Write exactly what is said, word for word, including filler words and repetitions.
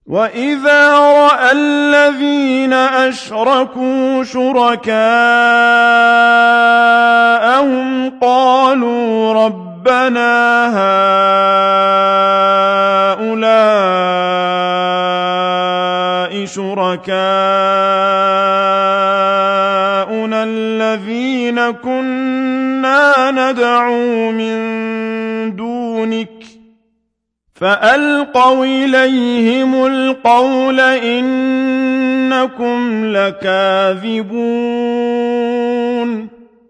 وَإِذَا رَأَى الَّذِينَ أَشْرَكُوا شُرَكَاءَهُمْ قَالُوا رَبَّنَا هَٰؤُلَاءِ شُرَكَاؤُنَا الَّذِينَ كُنَّا نَدْعُو مِن دُونِكَ فَأَلْقَوْا إِلَيْهِمُ الْقَوْلَ إِنَّكُمْ لَكَاذِبُونَ